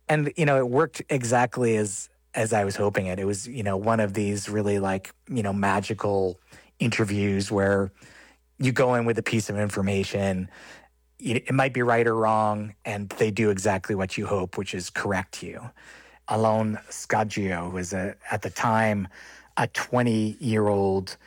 And, you know, it worked exactly as as I was hoping it. It was, you know, one of these really like, you know, magical interviews where you go in with a piece of information, it might be right or wrong, and they do exactly what you hope, which is correct you. Alon Scaggio was, a, at the time, a twenty-year-old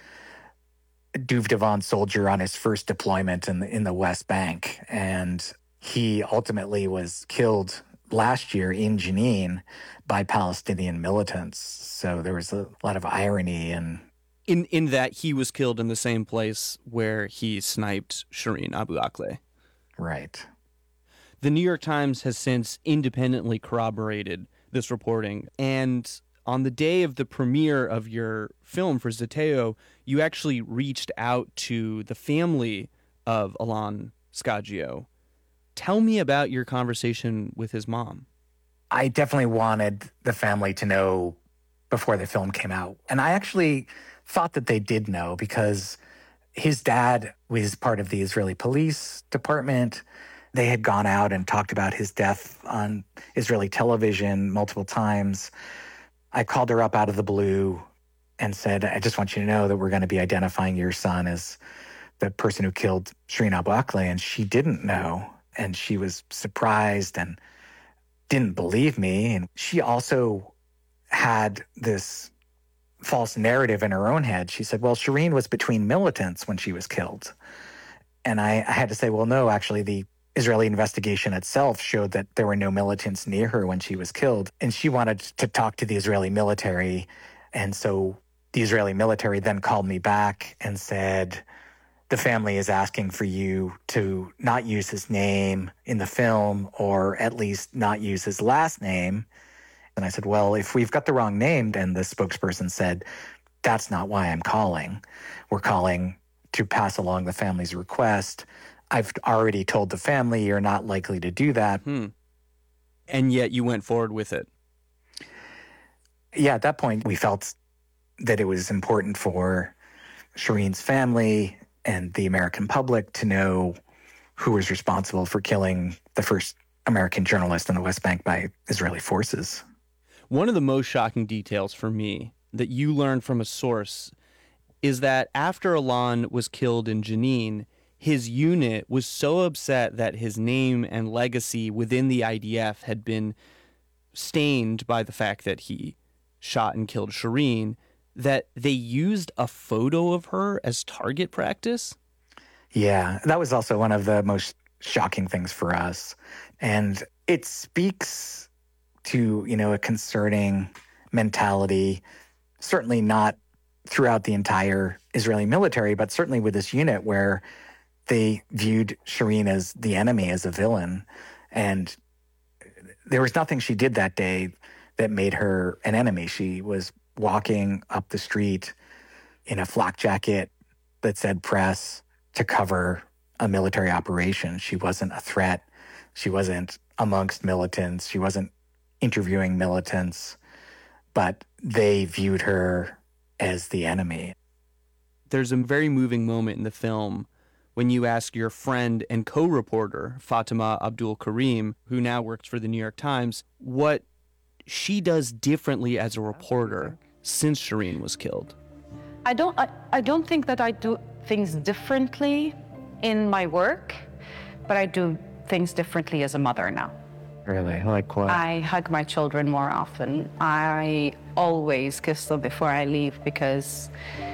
Duvdevan soldier on his first deployment in the, in the West Bank. And he ultimately was killed last year in Jenin by Palestinian militants. So there was a lot of irony and In in that he was killed in the same place where he sniped Shireen Abu Akleh. Right. The New York Times has since independently corroborated this reporting. And on the day of the premiere of your film for Zeteo, you actually reached out to the family of Alon Scaggio. Tell me about your conversation with his mom. I definitely wanted the family to know before the film came out. And I actually thought that they did know because his dad was part of the Israeli police department. They had gone out and talked about his death on Israeli television multiple times. I called her up out of the blue and said, I just want you to know that we're going to be identifying your son as the person who killed Shireen Abu Akleh. And she didn't know. And she was surprised and didn't believe me. And she also had this false narrative in her own head. She said, well, Shireen was between militants when she was killed. And I, I had to say, well, no, actually, the Israeli investigation itself showed that there were no militants near her when she was killed. And she wanted to talk to the Israeli military. And so the Israeli military then called me back and said, the family is asking for you to not use his name in the film, or at least not use his last name. And I said, well, if we've got the wrong name, then the spokesperson said, that's not why I'm calling. We're calling to pass along the family's request. I've already told the family you're not likely to do that. Hmm. And yet you went forward with it. Yeah, at that point, we felt that it was important for Shireen's family and the American public to know who was responsible for killing the first American journalist in the West Bank by Israeli forces. One of the most shocking details for me that you learned from a source is that after Alon was killed in Jenin, his unit was so upset that his name and legacy within the I D F had been stained by the fact that he shot and killed Shireen that they used a photo of her as target practice? Yeah, that was also one of the most shocking things for us. And it speaks to, you know, a concerning mentality, certainly not throughout the entire Israeli military, but certainly with this unit where they viewed Shireen as the enemy, as a villain. And there was nothing she did that day that made her an enemy. She was walking up the street in a flak jacket that said press to cover a military operation. She wasn't a threat. She wasn't amongst militants. She wasn't interviewing militants, but they viewed her as the enemy. There's a very moving moment in the film when you ask your friend and co-reporter, Fatima Abdul Karim, who now works for the New York Times, what she does differently as a reporter since Shireen was killed. I don't, I, I don't think that I do things differently in my work, but I do things differently as a mother now. Really? Like what? I hug my children more often. I always kiss them before I leave because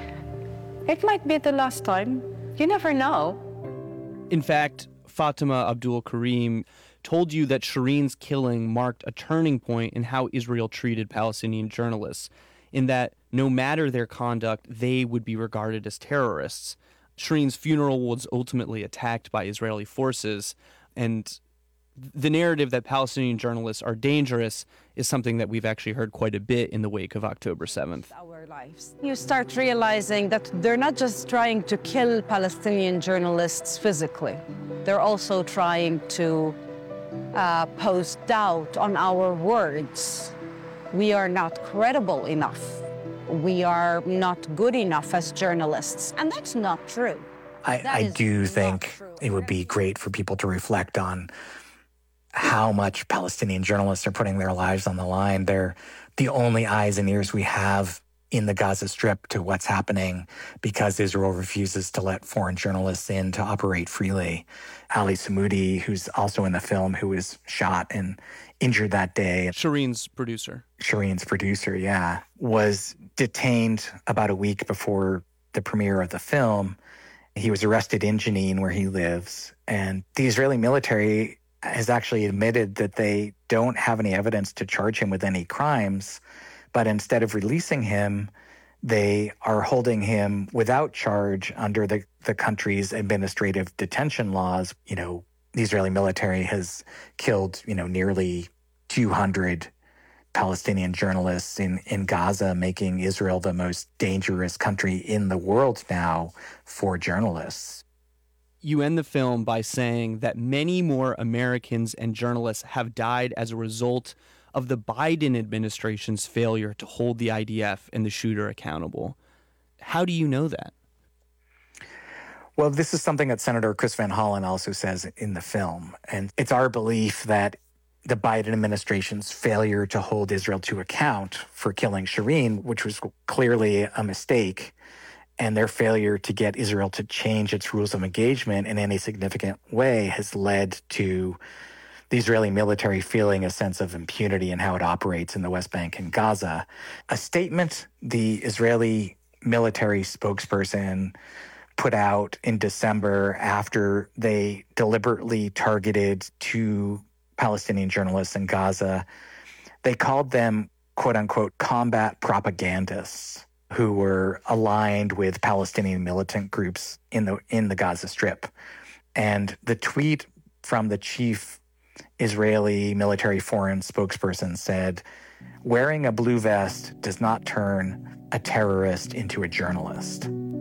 it might be the last time. You never know. In fact, Fatima Abdul Karim told you that Shireen's killing marked a turning point in how Israel treated Palestinian journalists, in that no matter their conduct, they would be regarded as terrorists. Shireen's funeral was ultimately attacked by Israeli forces, and the narrative that Palestinian journalists are dangerous is something that we've actually heard quite a bit in the wake of October seventh. Our lives. You start realizing that they're not just trying to kill Palestinian journalists physically. They're also trying to uh, pose doubt on our words. We are not credible enough. We are not good enough as journalists. And that's not true. I, I do think it would be great for people to reflect on how much Palestinian journalists are putting their lives on the line. They're the only eyes and ears we have in the Gaza Strip to what's happening because Israel refuses to let foreign journalists in to operate freely. Ali Samoudi, who's also in the film, who was shot and injured that day. Shireen's producer. Shireen's producer, yeah, was detained about a week before the premiere of the film. He was arrested in Jenin, where he lives, and the Israeli military has actually admitted that they don't have any evidence to charge him with any crimes, but instead of releasing him, they are holding him without charge under the, the country's administrative detention laws. You know, the Israeli military has killed, you know, nearly two hundred Palestinian journalists in, in Gaza, making Israel the most dangerous country in the world now for journalists. You end the film by saying that many more Americans and journalists have died as a result of the Biden administration's failure to hold the I D F and the shooter accountable. How do you know that? Well, this is something that Senator Chris Van Hollen also says in the film. And it's our belief that the Biden administration's failure to hold Israel to account for killing Shireen, which was clearly a mistake, and their failure to get Israel to change its rules of engagement in any significant way has led to the Israeli military feeling a sense of impunity in how it operates in the West Bank and Gaza. A statement the Israeli military spokesperson put out in December after they deliberately targeted two Palestinian journalists in Gaza, they called them, quote unquote, combat propagandists who were aligned with Palestinian militant groups in the in the Gaza Strip. And the tweet from the chief Israeli military foreign spokesperson said, "Wearing a blue vest does not turn a terrorist into a journalist."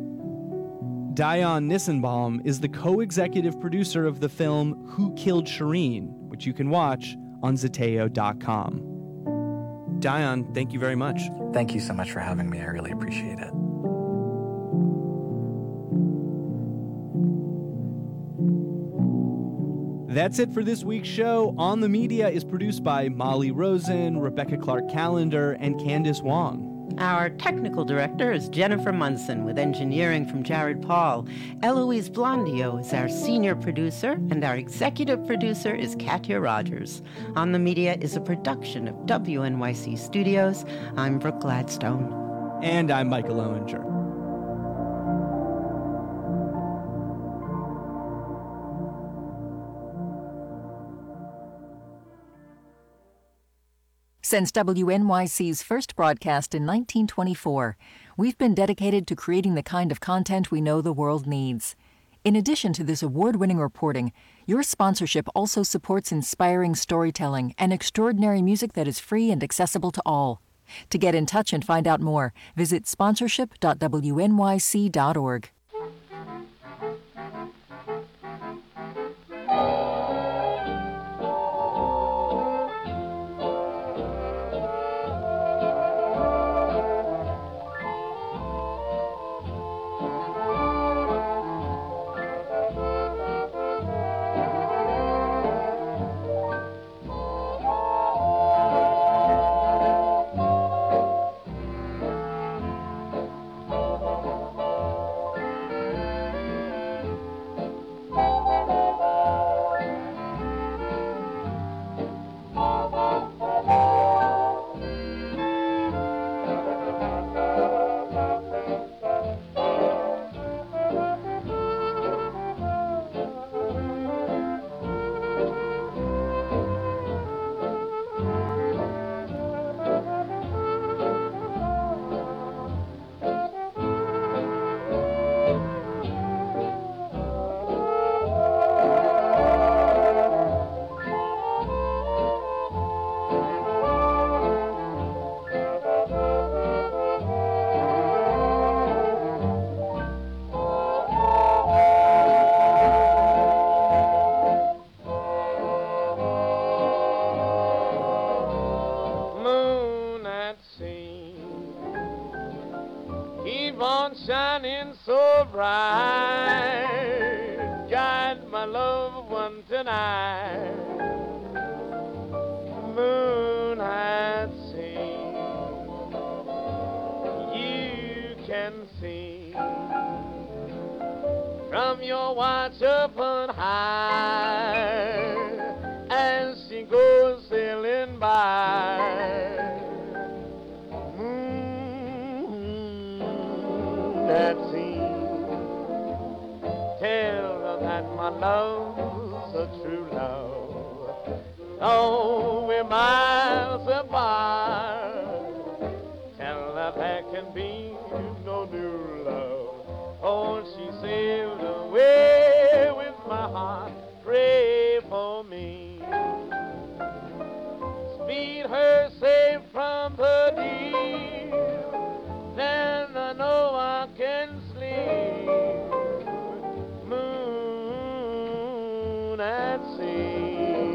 Dayan Nissenbaum is the co-executive producer of the film Who Killed Shireen, which you can watch on Zeteo dot com. Dayan, thank you very much. Thank you so much for having me. I really appreciate it. That's it for this week's show. On the Media is produced by Molly Rosen, Rebecca Clark-Callender, and Candace Wong. Our technical director is Jennifer Munson, with engineering from Jared Paul. Eloise Blondio is our senior producer, and our executive producer is Katya Rogers. On the Media is a production of W N Y C Studios. I'm Brooke Gladstone. And I'm Michael Owinger. Since W N Y C's first broadcast in nineteen twenty-four, we've been dedicated to creating the kind of content we know the world needs. In addition to this award-winning reporting, your sponsorship also supports inspiring storytelling and extraordinary music that is free and accessible to all. To get in touch and find out more, visit sponsorship dot W N Y C dot org. Shining so bright, guide my loved one tonight. at sea. You can see from your watch upon high as she goes sailing by. Moon at sea, tell her that my love's a true love. Oh, we're miles apart. Tell her there can be no new love. Oh, she sailed away with my heart. Pray for me. Speed her safe from the deep. Then I know I can sleep. Moon at sea.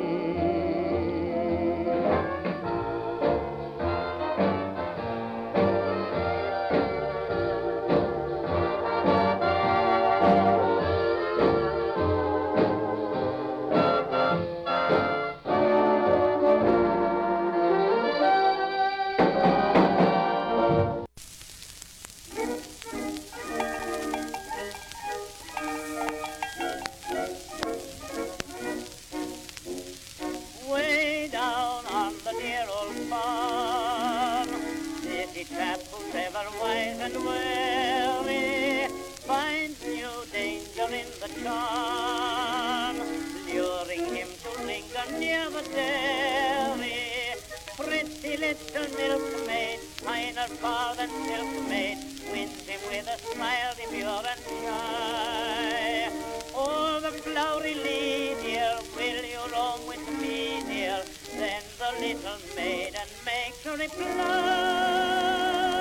Wise and wary, finds new danger in the charm, luring him to linger near the dairy. Pretty little milkmaid, finer far than silkmaid, wins him with a smile demure and shy. Oh, the flowery lady, dear, will you roam with me, dear? Then the little maiden makes a reply.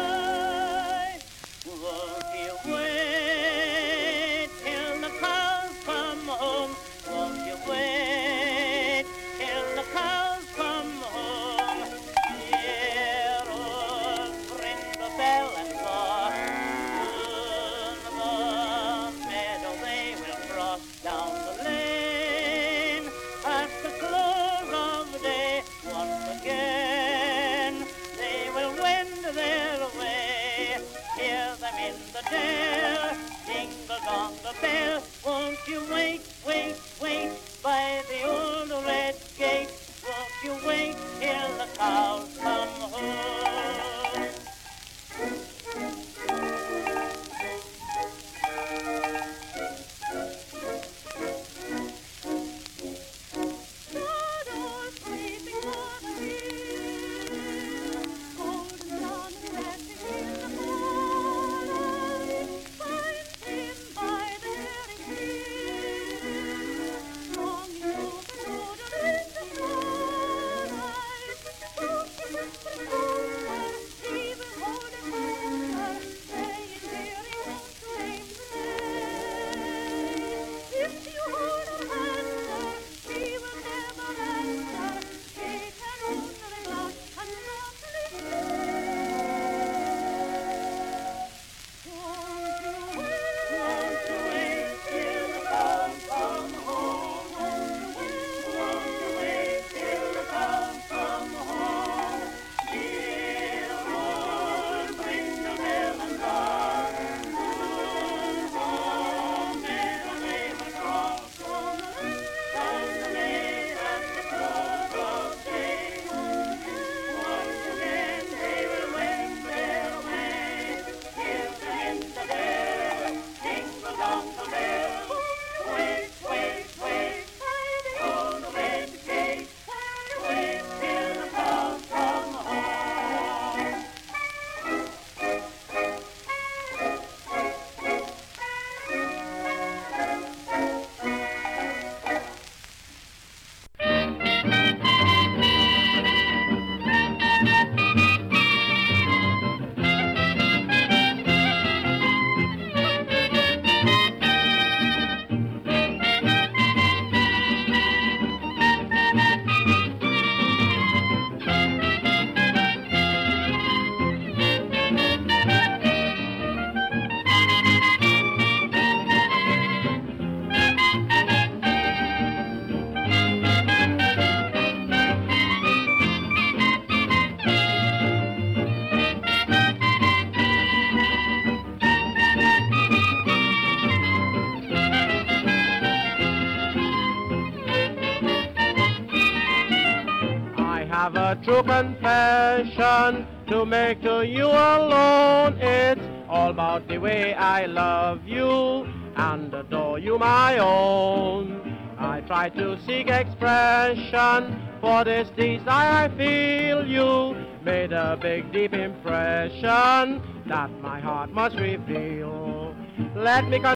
Won't you wait till the cows come home? Won't you wait till the cows come home? Dear old Brindle Bell and Bob, soon the meadow they will cross down the lane. At the close of the day, once again, they will true confession to make to you alone. It's all about the way I love you and adore you my own. I try to seek expression for this desire I feel. You made a big deep impression that my heart must reveal. Let me